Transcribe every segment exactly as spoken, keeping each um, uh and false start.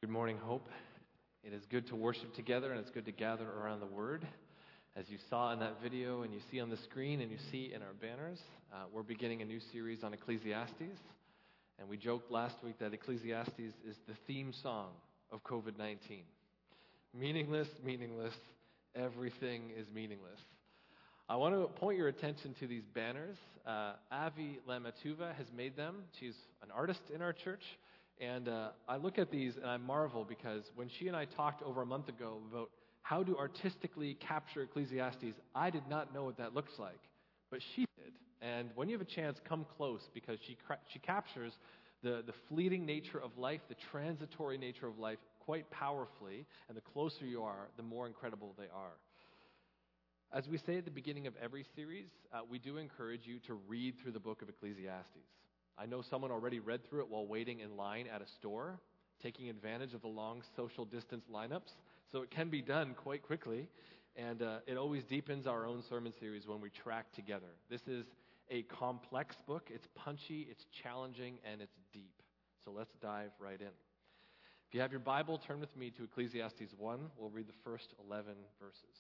Good morning, Hope. It is good to worship together, and it's good to gather around the Word. As you saw in that video, and you see on the screen, and you see in our banners, uh, we're beginning a new series on Ecclesiastes. And we joked last week that Ecclesiastes is the theme song of covid nineteen. Meaningless, meaningless, everything is meaningless. I want to point your attention to these banners. Uh, Avi Lamatuva has made them. She's an artist in our church. And uh, I look at these and I marvel because when she and I talked over a month ago about how to artistically capture Ecclesiastes, I did not know what that looks like, but she did. And when you have a chance, come close because she she captures the, the fleeting nature of life, the transitory nature of life quite powerfully, and the closer you are, the more incredible they are. As we say at the beginning of every series, uh, we do encourage you to read through the book of Ecclesiastes. I know someone already read through it while waiting in line at a store, taking advantage of the long social distance lineups, so it can be done quite quickly, and uh, it always deepens our own sermon series when we track together. This is a complex book. It's punchy, it's challenging, and it's deep. So let's dive right in. If you have your Bible, turn with me to Ecclesiastes one. We'll read the first eleven verses.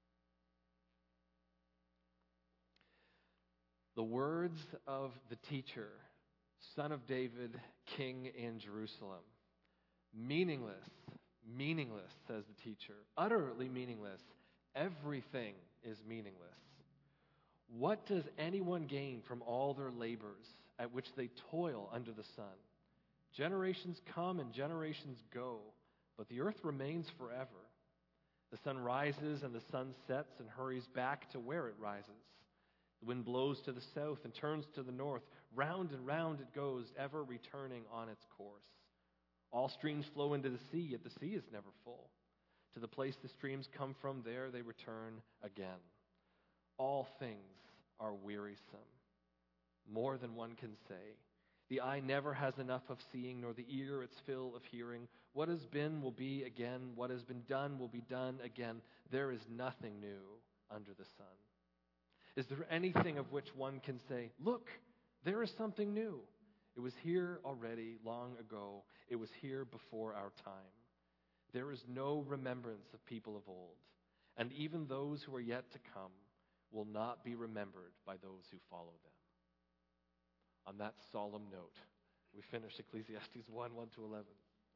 The words of the teacher, Son of David, King in Jerusalem. Meaningless, meaningless, says the teacher. Utterly meaningless. Everything is meaningless. What does anyone gain from all their labors at which they toil under the sun? Generations come and generations go, but the earth remains forever. The sun rises and the sun sets and hurries back to where it rises. The wind blows to the south and turns to the north. Round and round it goes, ever returning on its course. All streams flow into the sea, yet the sea is never full. To the place the streams come from, there they return again. All things are wearisome, more than one can say. The eye never has enough of seeing, nor the ear its fill of hearing. What has been will be again. What has been done will be done again. There is nothing new under the sun. Is there anything of which one can say, look, there is something new? It was here already long ago. It was here before our time. There is no remembrance of people of old, and even those who are yet to come will not be remembered by those who follow them. On that solemn note, we finish Ecclesiastes one, one to eleven.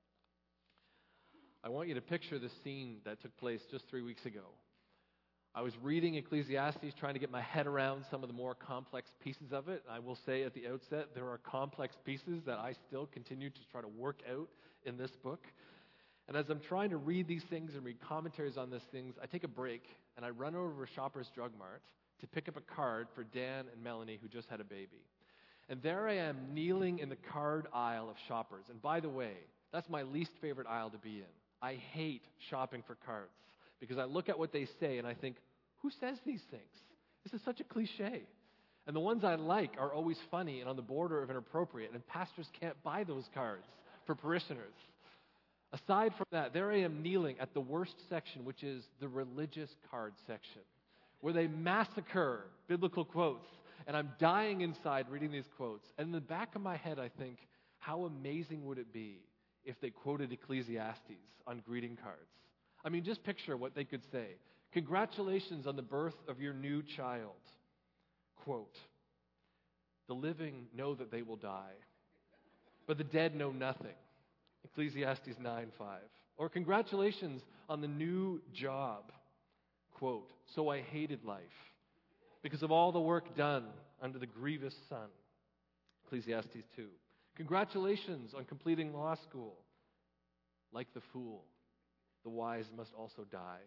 I want you to picture the scene that took place just three weeks ago. I was reading Ecclesiastes, trying to get my head around some of the more complex pieces of it. I will say at the outset, there are complex pieces that I still continue to try to work out in this book. And as I'm trying to read these things and read commentaries on these things, I take a break and I run over to Shoppers Drug Mart to pick up a card for Dan and Melanie, who just had a baby. And there I am, kneeling in the card aisle of Shoppers. And by the way, that's my least favorite aisle to be in. I hate shopping for cards, because I look at what they say and I think, who says these things? This is such a cliche. And the ones I like are always funny and on the border of inappropriate, and pastors can't buy those cards for parishioners. Aside from that, there I am kneeling at the worst section, which is the religious card section, where they massacre biblical quotes. And I'm dying inside reading these quotes. And in the back of my head, I think, how amazing would it be if they quoted Ecclesiastes on greeting cards? I mean, just picture what they could say. Congratulations on the birth of your new child. Quote, the living know that they will die, but the dead know nothing. Ecclesiastes nine five. Or congratulations on the new job. Quote, so I hated life because of all the work done under the grievous sun. Ecclesiastes two. Congratulations on completing law school. Like the fool, the wise must also die.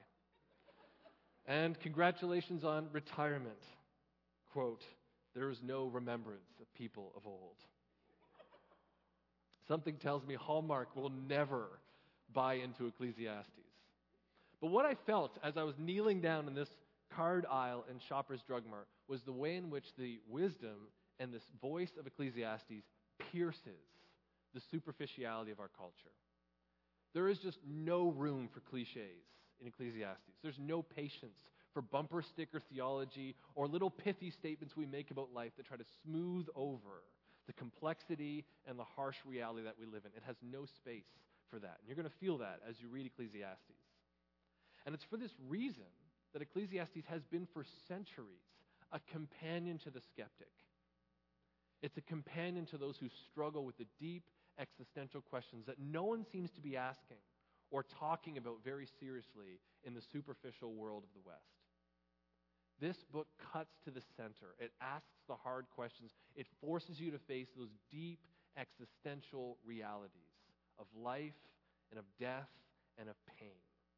And congratulations on retirement. Quote, there is no remembrance of people of old. Something tells me Hallmark will never buy into Ecclesiastes. But what I felt as I was kneeling down in this card aisle in Shoppers Drug Mart was the way in which the wisdom and this voice of Ecclesiastes pierces the superficiality of our culture. There is just no room for cliches in Ecclesiastes. There's no patience for bumper sticker theology or little pithy statements we make about life that try to smooth over the complexity and the harsh reality that we live in. It has no space for that. And you're going to feel that as you read Ecclesiastes. And it's for this reason that Ecclesiastes has been for centuries a companion to the skeptic. It's a companion to those who struggle with the deep existential questions that no one seems to be asking or talking about very seriously in the superficial world of the West. This book cuts to the center. It asks the hard questions. It forces you to face those deep existential realities of life and of death and of pain.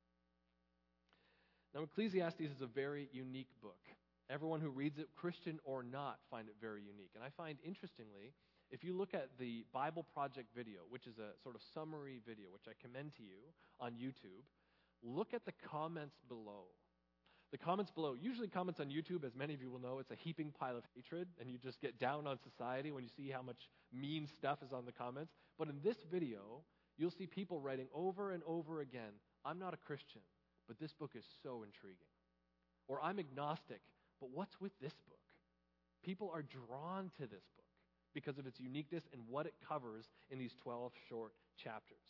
Now, Ecclesiastes is a very unique book. Everyone who reads it, Christian or not, find it very unique. And I find, interestingly, if you look at the Bible Project video, which is a sort of summary video, which I commend to you on YouTube, look at the comments below. The comments below, usually comments on YouTube, as many of you will know, it's a heaping pile of hatred, and you just get down on society when you see how much mean stuff is on the comments. But in this video, you'll see people writing over and over again, I'm not a Christian, but this book is so intriguing. Or I'm agnostic, but what's with this book? People are drawn to this book because of its uniqueness and what it covers in these twelve short chapters.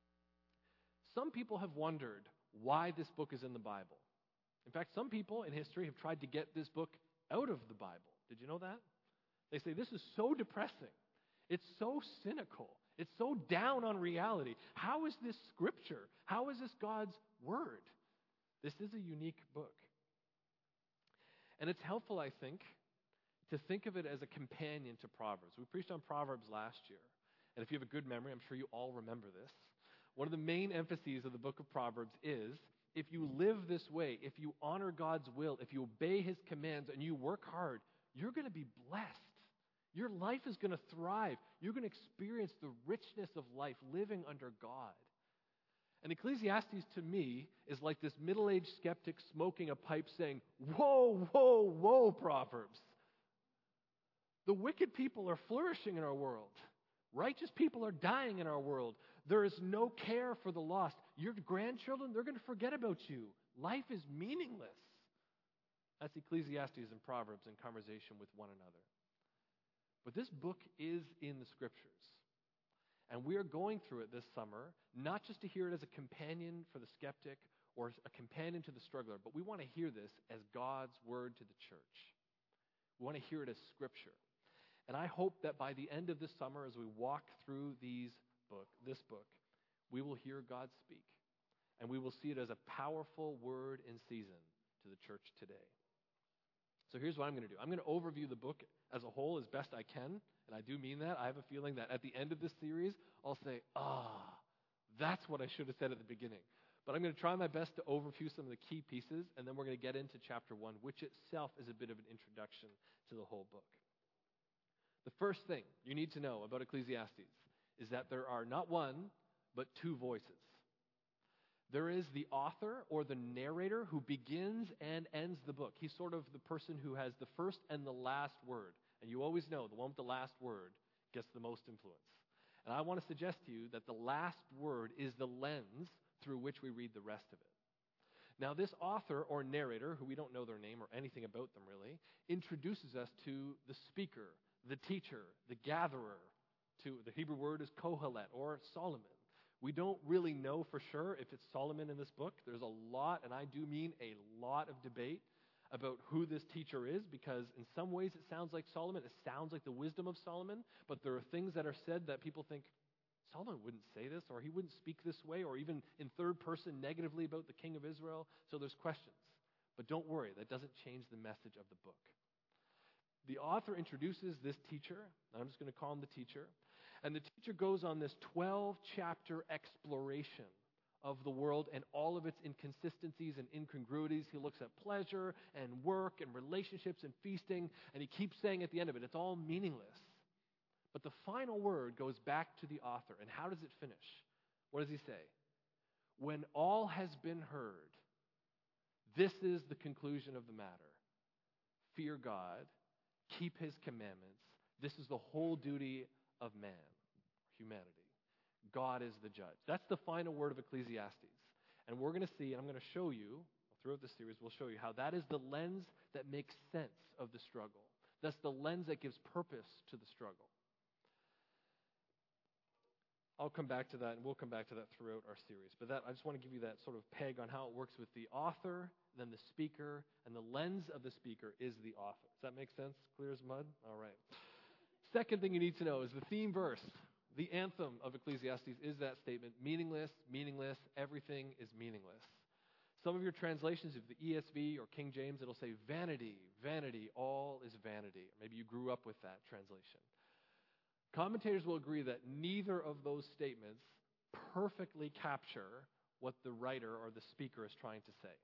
Some people have wondered why this book is in the Bible. In fact, some people in history have tried to get this book out of the Bible. Did you know that? They say, this is so depressing. It's so cynical. It's so down on reality. How is this scripture? How is this God's word? This is a unique book. And it's helpful, I think, to think of it as a companion to Proverbs. We preached on Proverbs last year. And if you have a good memory, I'm sure you all remember this. One of the main emphases of the book of Proverbs is, if you live this way, if you honor God's will, if you obey his commands and you work hard, you're going to be blessed. Your life is going to thrive. You're going to experience the richness of life living under God. And Ecclesiastes, to me, is like this middle-aged skeptic smoking a pipe saying, whoa, whoa, whoa, Proverbs. The wicked people are flourishing in our world. Righteous people are dying in our world. There is no care for the lost. Your grandchildren, they're going to forget about you. Life is meaningless. That's Ecclesiastes and Proverbs in conversation with one another. But this book is in the Scriptures. And we are going through it this summer, not just to hear it as a companion for the skeptic or a companion to the struggler, but we want to hear this as God's word to the church. We want to hear it as Scripture. And I hope that by the end of this summer, as we walk through these book, this book, we will hear God speak. And we will see it as a powerful word in season to the church today. So here's what I'm going to do. I'm going to overview the book as a whole as best I can. And I do mean that. I have a feeling that at the end of this series, I'll say, ah, that's what I should have said at the beginning. But I'm going to try my best to overview some of the key pieces. And then we're going to get into chapter one, which itself is a bit of an introduction to the whole book. The first thing you need to know about Ecclesiastes is that there are not one, but two voices. There is the author or the narrator who begins and ends the book. He's sort of the person who has the first and the last word. And you always know the one with the last word gets the most influence. And I want to suggest to you that the last word is the lens through which we read the rest of it. Now, this author or narrator, who we don't know their name or anything about them really, introduces us to the speaker, the teacher, the gatherer. To the Hebrew word is Kohelet or Solomon. We don't really know for sure if it's Solomon in this book. There's a lot, and I do mean a lot of debate about who this teacher is, because in some ways it sounds like Solomon. It sounds like the wisdom of Solomon, but there are things that are said that people think, Solomon wouldn't say this, or he wouldn't speak this way, or even in third person negatively about the king of Israel. So there's questions. But don't worry, that doesn't change the message of the book. The author introduces this teacher, and I'm just going to call him the teacher, and the teacher goes on this twelve-chapter exploration of the world and all of its inconsistencies and incongruities. He looks at pleasure and work and relationships and feasting, and he keeps saying at the end of it, it's all meaningless. But the final word goes back to the author. And how does it finish? What does he say? When all has been heard, this is the conclusion of the matter. Fear God, keep his commandments. This is the whole duty of man, humanity. God is the judge. That's the final word of Ecclesiastes. And we're going to see, and I'm going to show you, throughout this series, we'll show you how that is the lens that makes sense of the struggle. That's the lens that gives purpose to the struggle. I'll come back to that, and we'll come back to that throughout our series. But that I just want to give you that sort of peg on how it works with the author, then the speaker, and the lens of the speaker is the author. Does that make sense? Clear as mud? All right. Second thing you need to know is the theme verse. The anthem of Ecclesiastes is that statement, meaningless, meaningless, everything is meaningless. Some of your translations, of the E S V or King James, it'll say vanity, vanity, all is vanity. Or maybe you grew up with that translation. Commentators will agree that neither of those statements perfectly capture what the writer or the speaker is trying to say.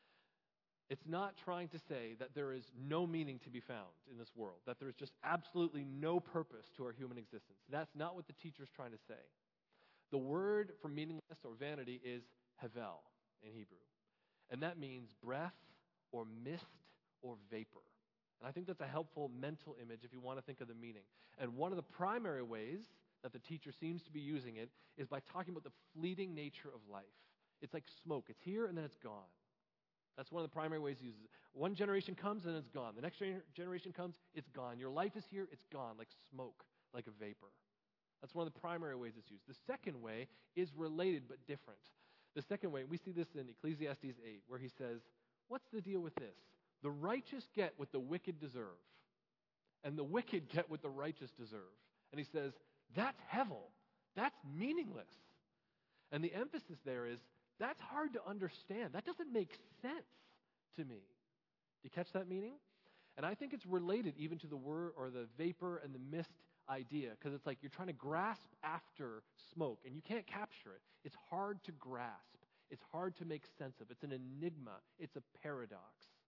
It's not trying to say that there is no meaning to be found in this world, that there is just absolutely no purpose to our human existence. That's not what the teacher is trying to say. The word for meaningless or vanity is havel in Hebrew. And that means breath or mist or vapor. And I think that's a helpful mental image if you want to think of the meaning. And one of the primary ways that the teacher seems to be using it is by talking about the fleeting nature of life. It's like smoke. It's here and then it's gone. That's one of the primary ways he uses it. One generation comes and it's gone. The next gener- generation comes, it's gone. Your life is here, it's gone, like smoke, like a vapor. That's one of the primary ways it's used. The second way is related but different. The second way, we see this in Ecclesiastes eight, where he says, what's the deal with this? The righteous get what the wicked deserve, and the wicked get what the righteous deserve. And he says, that's hevel. That's meaningless. And the emphasis there is, that's hard to understand. That doesn't make sense to me. Do you catch that meaning? And I think it's related even to the word or the vapor and the mist idea, because it's like you're trying to grasp after smoke, and you can't capture it. It's hard to grasp. It's hard to make sense of. It's an enigma. It's a paradox.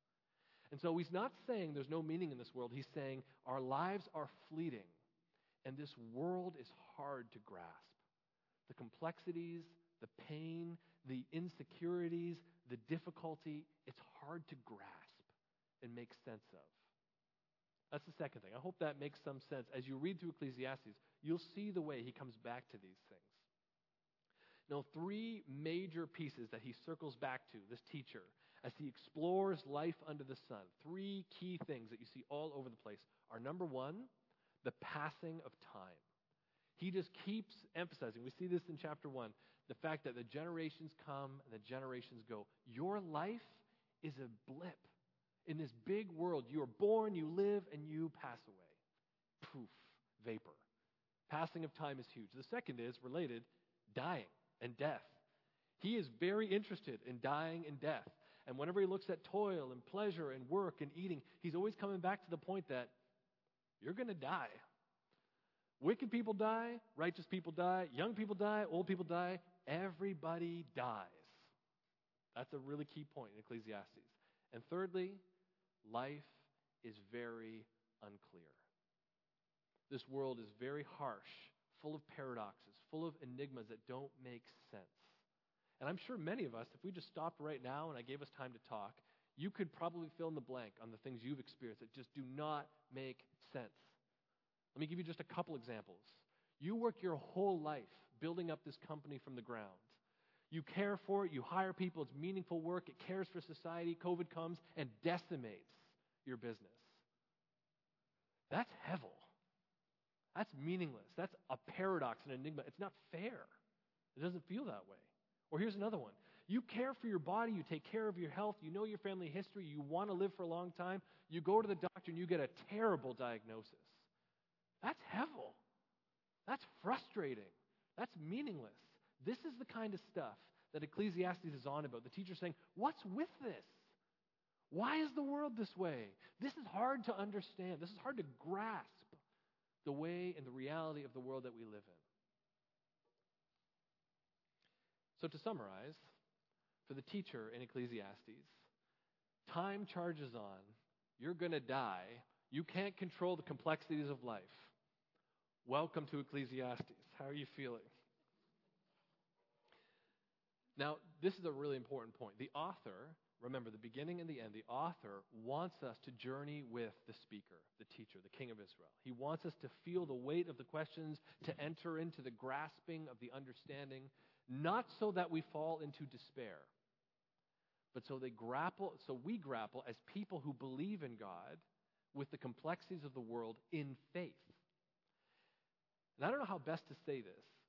And so he's not saying there's no meaning in this world. He's saying our lives are fleeting, and this world is hard to grasp. The complexities, the pain, the insecurities, the difficulty, it's hard to grasp and make sense of. That's the second thing. I hope that makes some sense. As you read through Ecclesiastes, you'll see the way he comes back to these things. Now, three major pieces that he circles back to, this teacher, as he explores life under the sun. Three key things that you see all over the place are, number one, the passing of time. He just keeps emphasizing, we see this in chapter one, the fact that the generations come and the generations go. Your life is a blip in this big world. You are born, you live, and you pass away. Poof, vapor. Passing of time is huge. The second is related, dying and death. He is very interested in dying and death. And whenever he looks at toil and pleasure and work and eating, he's always coming back to the point that you're going to die. Wicked people die, righteous people die, young people die, old people die. Everybody dies. That's a really key point in Ecclesiastes. And thirdly, life is very unclear. This world is very harsh, full of paradoxes, full of enigmas that don't make sense. And I'm sure many of us, if we just stopped right now and I gave us time to talk, you could probably fill in the blank on the things you've experienced that just do not make sense. Let me give you just a couple examples. You work your whole life building up this company from the ground. You care for it, you hire people, it's meaningful work, it cares for society. COVID comes and decimates your business. That's hevel. That's meaningless. That's a paradox, an enigma. It's not fair. It doesn't feel that way. Or here's another one. You care for your body, you take care of your health, you know your family history, you want to live for a long time. You go to the doctor and you get a terrible diagnosis. That's hevel. That's frustrating. That's meaningless. This is the kind of stuff that Ecclesiastes is on about. The teacher's saying, what's with this? Why is the world this way? This is hard to understand. This is hard to grasp the way and the reality of the world that we live in. So to summarize, for the teacher in Ecclesiastes, time charges on. You're going to die. You can't control the complexities of life. Welcome to Ecclesiastes. How are you feeling? Now, this is a really important point. The author, remember the beginning and the end, the author wants us to journey with the speaker, the teacher, the king of Israel. He wants us to feel the weight of the questions, to enter into the grasping of the understanding, not so that we fall into despair, but so they grapple, so we grapple as people who believe in God with the complexities of the world in faith. And I don't know how best to say this,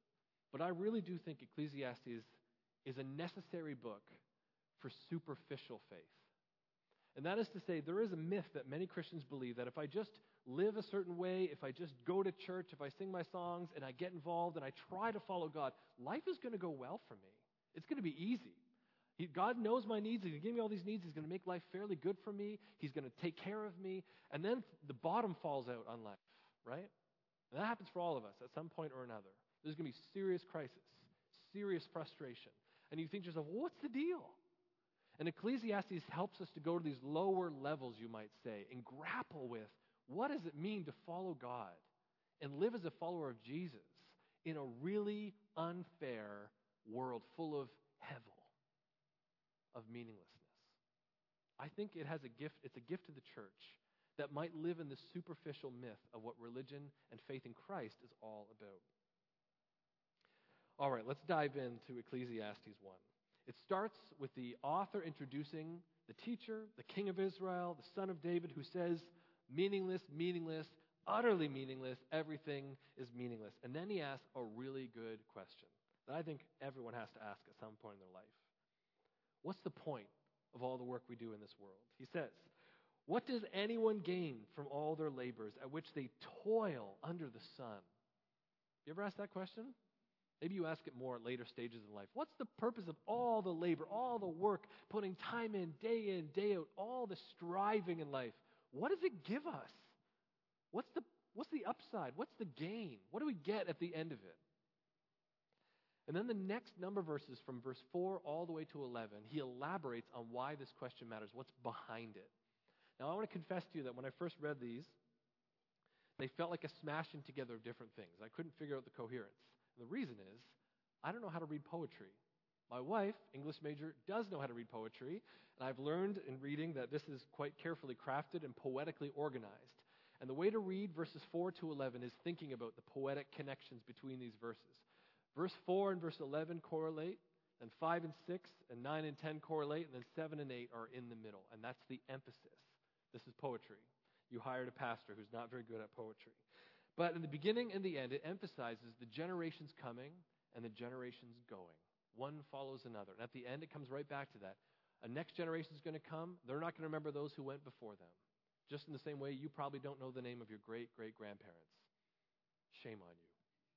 But I really do think Ecclesiastes is a necessary book for superficial faith. And that is to say, there is a myth that many Christians believe that if I just live a certain way, if I just go to church, if I sing my songs, and I get involved, and I try to follow God, life is going to go well for me. It's going to be easy. He, God knows my needs. He's going to give me all these needs. He's going to make life fairly good for me. He's going to take care of me. And then the bottom falls out on life, right? And that happens for all of us at some point or another. There's going to be serious crisis, serious frustration. And you think to yourself, well, what's the deal? And Ecclesiastes helps us to go to these lower levels, you might say, and grapple with what does it mean to follow God and live as a follower of Jesus in a really unfair world full of hevel, of meaninglessness. I think it has a gift, it's a gift to the church that might live in the superficial myth of what religion and faith in Christ is all about. All right, let's dive into Ecclesiastes one. It starts with the author introducing the teacher, the king of Israel, the son of David, who says, meaningless, meaningless, utterly meaningless, everything is meaningless. And then he asks a really good question that I think everyone has to ask at some point in their life. What's the point of all the work we do in this world? He says, what does anyone gain from all their labors at which they toil under the sun? You ever ask that question? Maybe you ask it more at later stages in life. What's the purpose of all the labor, all the work, putting time in, day in, day out, all the striving in life? What does it give us? What's the, what's the upside? What's the gain? What do we get at the end of it? And then the next number of verses from verse four all the way to eleven, he elaborates on why this question matters, what's behind it. Now, I want to confess to you that when I first read these, they felt like a smashing together of different things. I couldn't figure out the coherence. And the reason is, I don't know how to read poetry. My wife, English major, does know how to read poetry, and I've learned in reading that this is quite carefully crafted and poetically organized. And the way to read verses four to eleven is thinking about the poetic connections between these verses. Verse four and verse eleven correlate, and five and six and nine and ten correlate, and then seven and eight are in the middle, and that's the emphasis. This is poetry. You hired a pastor who's not very good at poetry. But in the beginning and the end, it emphasizes the generations coming and the generations going. One follows another. And at the end, it comes right back to that. A next generation is going to come. They're not going to remember those who went before them. Just in the same way, you probably don't know the name of your great-great-grandparents. Shame on you.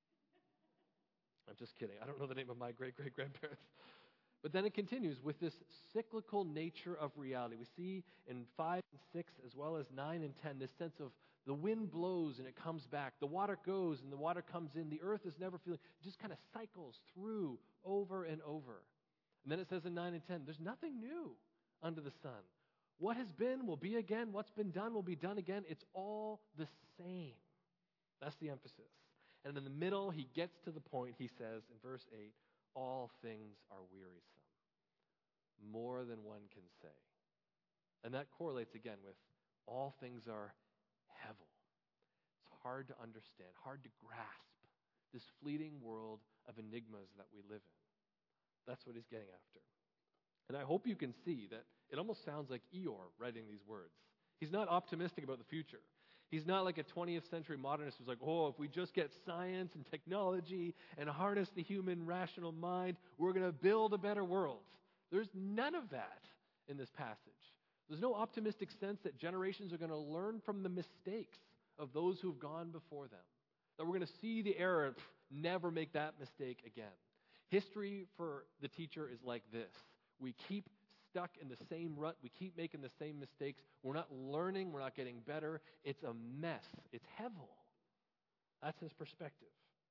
I'm just kidding. I don't know the name of my great-great-grandparents. But then it continues with this cyclical nature of reality. We see in five and six as well as nine and ten this sense of the wind blows and it comes back. The water goes and the water comes in. The earth is never feeling. It just kind of cycles through over and over. And then it says in nine and ten, there's nothing new under the sun. What has been will be again. What's been done will be done again. It's all the same. That's the emphasis. And in the middle, he gets to the point, he says in verse eight, all things are wearisome, more than one can say. And that correlates again with all things are hevel. It's hard to understand, hard to grasp this fleeting world of enigmas that we live in. That's what he's getting after. And I hope you can see that it almost sounds like Eeyore writing these words. He's not optimistic about the future. He's not like a twentieth century modernist who's like, oh, if we just get science and technology and harness the human rational mind, we're going to build a better world. There's none of that in this passage. There's no optimistic sense that generations are going to learn from the mistakes of those who've gone before them. That we're going to see the error and pff, never make that mistake again. History for the teacher is like this. We keep stuck in the same rut. We keep making the same mistakes. We're not learning. We're not getting better. It's a mess. It's hevel. That's his perspective.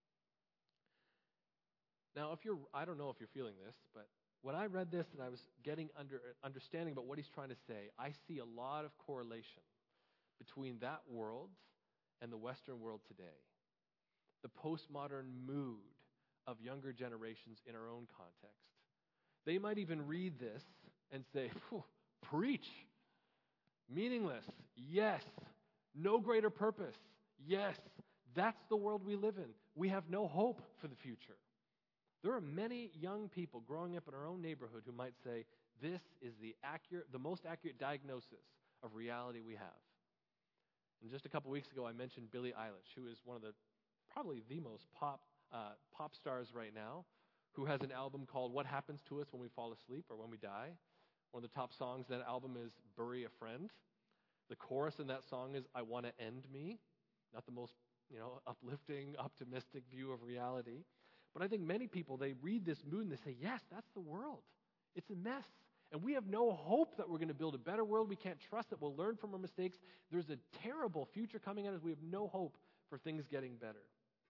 Now, if you're, I don't know if you're feeling this, but when I read this and I was getting under understanding about what he's trying to say, I see a lot of correlation between that world and the Western world today. The postmodern mood of younger generations in our own context. They might even read this and say, preach. Meaningless. Yes. No greater purpose. Yes. That's the world we live in. We have no hope for the future. There are many young people growing up in our own neighborhood who might say, this is the accurate, the most accurate diagnosis of reality we have. And just a couple weeks ago, I mentioned Billie Eilish, who is one of the, probably the most pop uh, pop stars right now who has an album called What Happens to Us When We Fall Asleep or When We Die. One of the top songs in that album is Bury a Friend. The chorus in that song is I Want to End Me. Not the most, you know, uplifting, optimistic view of reality. But I think many people, they read this mood and they say, yes, that's the world. It's a mess. And we have no hope that we're going to build a better world. We can't trust that we'll learn from our mistakes. There's a terrible future coming at us. We have no hope for things getting better.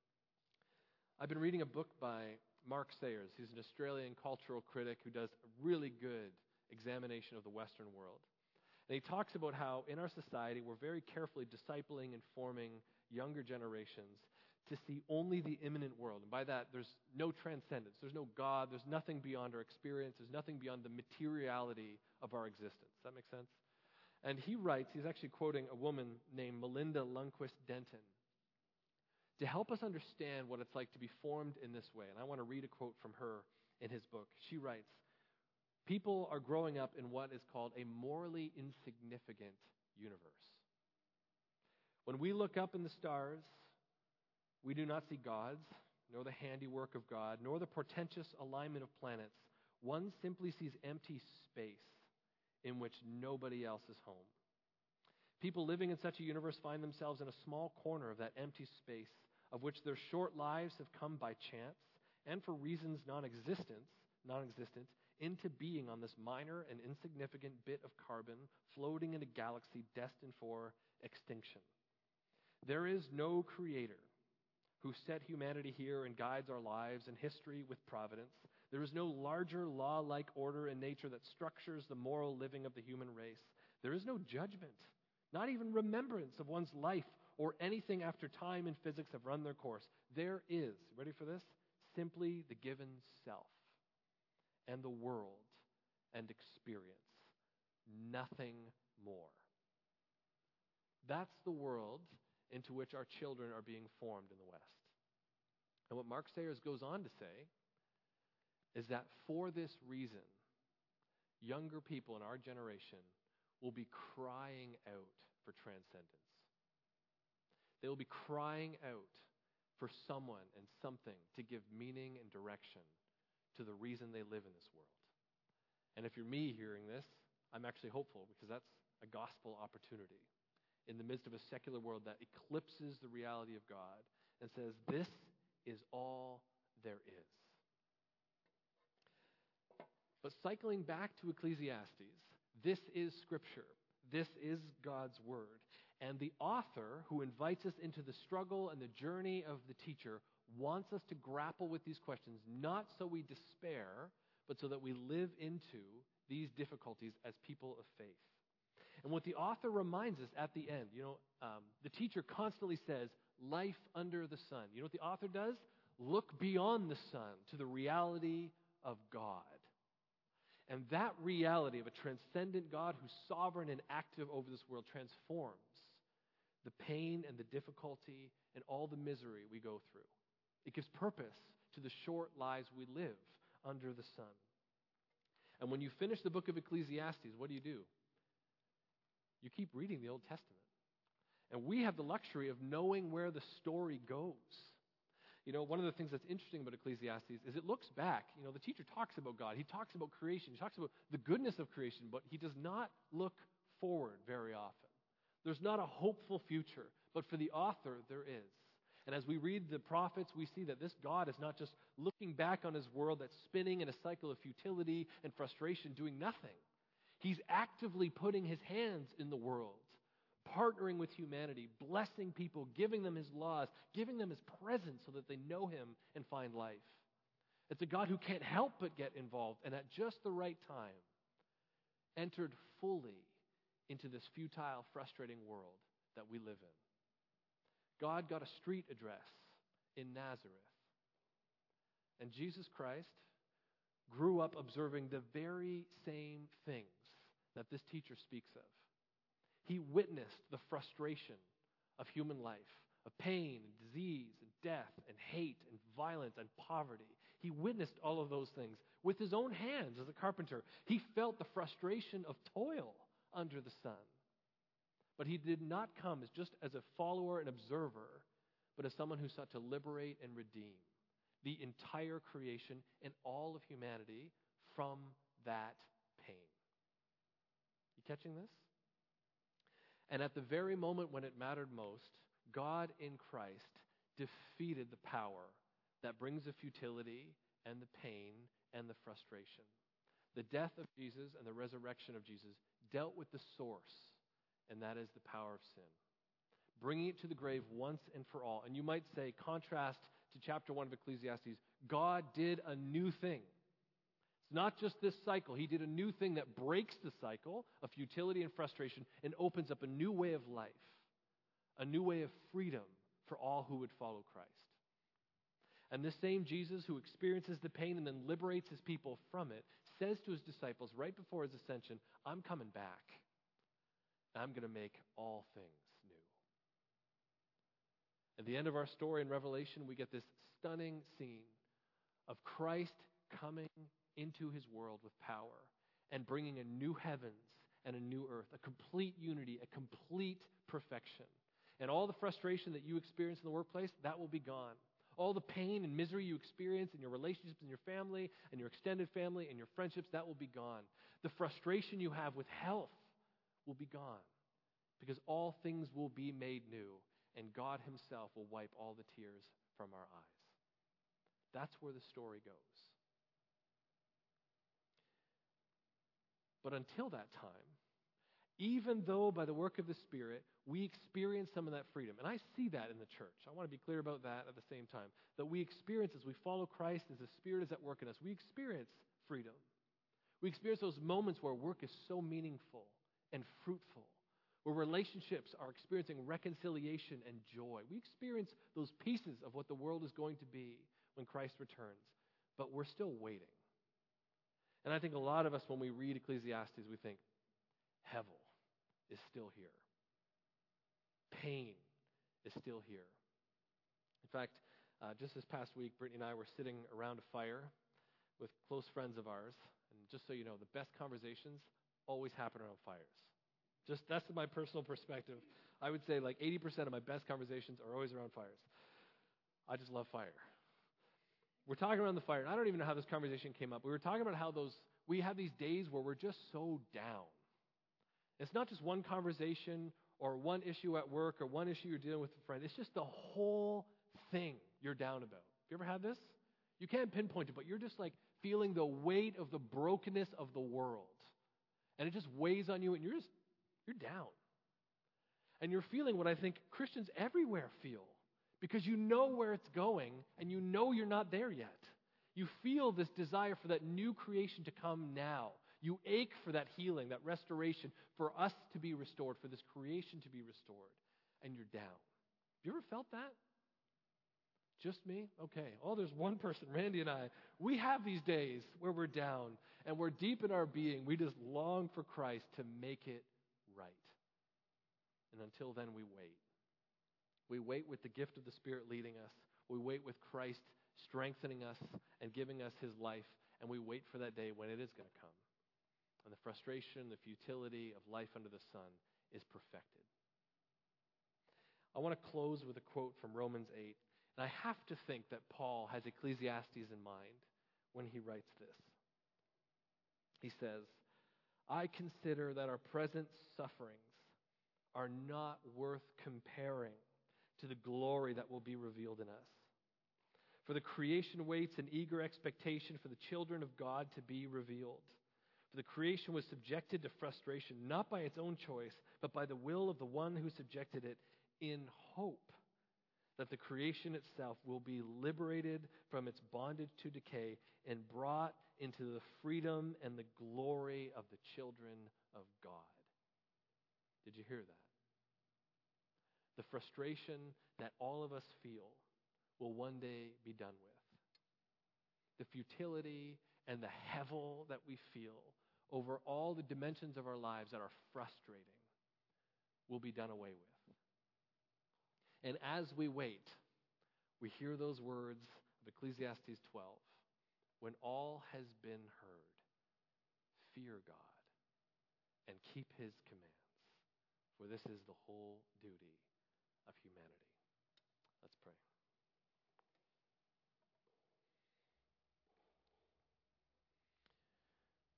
I've been reading a book by Mark Sayers. He's an Australian cultural critic who does a really good examination of the Western world. And he talks about how in our society we're very carefully discipling and forming younger generations to see only the imminent world. And by that, there's no transcendence. There's no God. There's nothing beyond our experience. There's nothing beyond the materiality of our existence. Does that make sense? And he writes, he's actually quoting a woman named Melinda Lundquist Denton to help us understand what it's like to be formed in this way. And I want to read a quote from her in his book. She writes, people are growing up in what is called a morally insignificant universe. When we look up in the stars, we do not see gods, nor the handiwork of God, nor the portentous alignment of planets. One simply sees empty space in which nobody else is home. People living in such a universe find themselves in a small corner of that empty space, of which their short lives have come by chance, and for reasons non-existent, non-existent, into being on this minor and insignificant bit of carbon floating in a galaxy destined for extinction. There is no creator who set humanity here and guides our lives and history with providence. There is no larger law-like order in nature that structures the moral living of the human race. There is no judgment, not even remembrance of one's life or anything after time and physics have run their course. There is, ready for this? Simply the given self and the world and experience. Nothing more. That's the world into which our children are being formed in the West. And what Mark Sayers goes on to say is that for this reason, younger people in our generation will be crying out for transcendence. They will be crying out for someone and something to give meaning and direction to the reason they live in this world. And if you're me hearing this, I'm actually hopeful because that's a gospel opportunity in the midst of a secular world that eclipses the reality of God and says, this is all there is. But cycling back to Ecclesiastes, this is Scripture. This is God's Word. And the author who invites us into the struggle and the journey of the teacher wants us to grapple with these questions, not so we despair, but so that we live into these difficulties as people of faith. And what the author reminds us at the end, you know, um, the teacher constantly says, life under the sun. You know what the author does? Look beyond the sun to the reality of God. And that reality of a transcendent God who's sovereign and active over this world transforms the pain and the difficulty and all the misery we go through. It gives purpose to the short lives we live under the sun. And when you finish the book of Ecclesiastes, what do you do? You keep reading the Old Testament. And we have the luxury of knowing where the story goes. You know, one of the things that's interesting about Ecclesiastes is it looks back. You know, the teacher talks about God. He talks about creation. He talks about the goodness of creation, but he does not look forward very often. There's not a hopeful future, but for the author, there is. And as we read the prophets, we see that this God is not just looking back on his world that's spinning in a cycle of futility and frustration, doing nothing. He's actively putting his hands in the world, partnering with humanity, blessing people, giving them his laws, giving them his presence so that they know him and find life. It's a God who can't help but get involved and at just the right time entered fully into this futile, frustrating world that we live in. God got a street address in Nazareth. And Jesus Christ grew up observing the very same things that this teacher speaks of. He witnessed the frustration of human life, of pain and disease and death and hate and violence and poverty. He witnessed all of those things with his own hands as a carpenter. He felt the frustration of toil under the sun. But he did not come as just as a follower and observer, but as someone who sought to liberate and redeem, the entire creation and all of humanity from that pain. You catching this? And at the very moment when it mattered most, God in Christ defeated the power that brings the futility and the pain and the frustration. The death of Jesus and the resurrection of Jesus dealt with the source, and that is the power of sin, bringing it to the grave once and for all. And you might say, contrast to chapter one of Ecclesiastes, God did a new thing. It's not just this cycle. He did a new thing that breaks the cycle of futility and frustration and opens up a new way of life, a new way of freedom for all who would follow Christ. And this same Jesus who experiences the pain and then liberates his people from it says to his disciples right before his ascension, I'm coming back. I'm going to make all things new. At the end of our story in Revelation, we get this stunning scene of Christ coming into his world with power and bringing a new heavens and a new earth, a complete unity, a complete perfection. And all the frustration that you experience in the workplace, that will be gone. All the pain and misery you experience in your relationships in your family and your extended family and your friendships, that will be gone. The frustration you have with health will be gone because all things will be made new and God himself will wipe all the tears from our eyes. That's where the story goes. But until that time, even though by the work of the Spirit, we experience some of that freedom. And I see that in the church. I want to be clear about that at the same time. That we experience as we follow Christ, as the Spirit is at work in us, we experience freedom. We experience those moments where work is so meaningful and fruitful, where relationships are experiencing reconciliation and joy. We experience those pieces of what the world is going to be when Christ returns. But we're still waiting. And I think a lot of us, when we read Ecclesiastes, we think, Hevel is still here. Pain is still here. In fact, uh, just this past week, Brittany and I were sitting around a fire with close friends of ours. And just so you know, the best conversations always happen around fires. Just that's my personal perspective. I would say like eighty percent of my best conversations are always around fires. I just love fire. We're talking around the fire, and I don't even know how this conversation came up. We were talking about how those we have these days where we're just so down. It's not just one conversation or one issue at work or one issue you're dealing with a friend. It's just the whole thing you're down about. Have you ever had this? You can't pinpoint it, but you're just like feeling the weight of the brokenness of the world. And it just weighs on you, and you're just, you're down. And you're feeling what I think Christians everywhere feel, because you know where it's going, and you know you're not there yet. You feel this desire for that new creation to come now. You ache for that healing, that restoration, for us to be restored, for this creation to be restored, and you're down. Have you ever felt that? Just me? Okay. Oh, there's one person, Randy and I. We have these days where we're down, and we're deep in our being. We just long for Christ to make it right. And until then, we wait. We wait with the gift of the Spirit leading us. We wait with Christ strengthening us and giving us his life, and we wait for that day when it is going to come. And the frustration, the futility of life under the sun is perfected. I want to close with a quote from Romans eight. And I have to think that Paul has Ecclesiastes in mind when he writes this. He says, I consider that our present sufferings are not worth comparing to the glory that will be revealed in us. For the creation waits in eager expectation for the children of God to be revealed. For the creation was subjected to frustration, not by its own choice, but by the will of the one who subjected it, in hope that the creation itself will be liberated from its bondage to decay and brought into the freedom and the glory of the children of God. Did you hear that? The frustration that all of us feel will one day be done with. The futility and the hevel that we feel over all the dimensions of our lives that are frustrating will be done away with. And as we wait, we hear those words of Ecclesiastes twelve. When all has been heard, fear God and keep his commands, for this is the whole duty of humanity. Let's pray.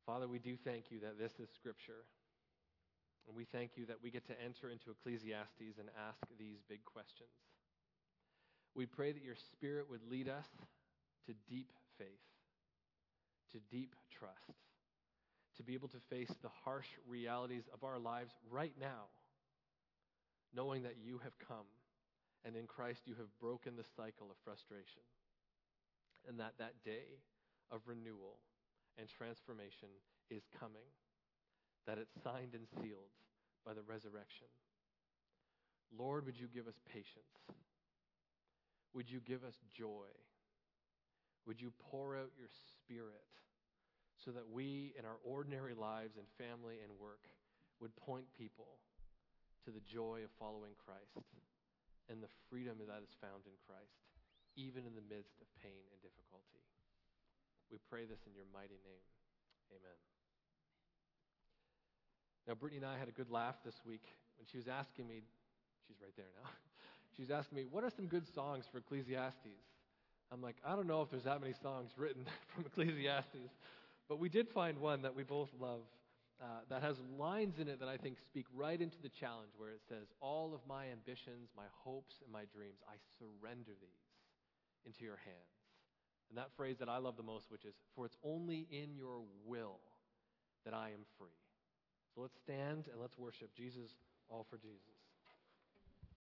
Father, we do thank you that this is Scripture. And we thank you that we get to enter into Ecclesiastes and ask these big questions. We pray that your Spirit would lead us to deep faith, to deep trust, to be able to face the harsh realities of our lives right now, knowing that you have come and in Christ you have broken the cycle of frustration, and that that day of renewal and transformation is coming, that it's signed and sealed by the resurrection. Lord, would you give us patience? Would you give us joy? Would you pour out your Spirit so that we in our ordinary lives and family and work would point people to the joy of following Christ and the freedom that is found in Christ, even in the midst of pain and difficulty. We pray this in your mighty name. Amen. Now, Brittany and I had a good laugh this week when she was asking me, she's right there now, she was asking me, what are some good songs for Ecclesiastes? I'm like, I don't know if there's that many songs written from Ecclesiastes, but we did find one that we both love uh, that has lines in it that I think speak right into the challenge, where it says, all of my ambitions, my hopes, and my dreams, I surrender these into your hands. And that phrase that I love the most, which is, for it's only in your will that I am free. So let's stand and let's worship Jesus, all for Jesus.